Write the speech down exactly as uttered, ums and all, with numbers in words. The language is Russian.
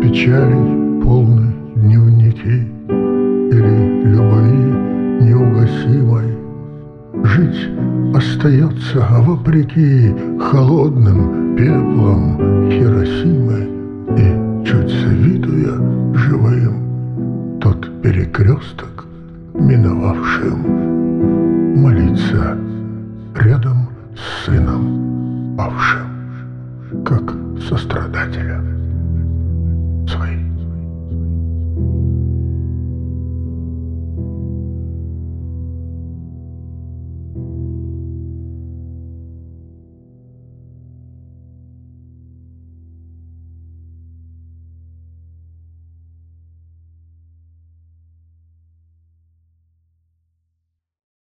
Печалей полны дневники или любви неугасимой. Жить остается вопреки холодным пеплом Хиросимы. И, чуть завидуя живым, тот перекресток миновавшим, молиться рядом с сыном павшим, как сострадателя.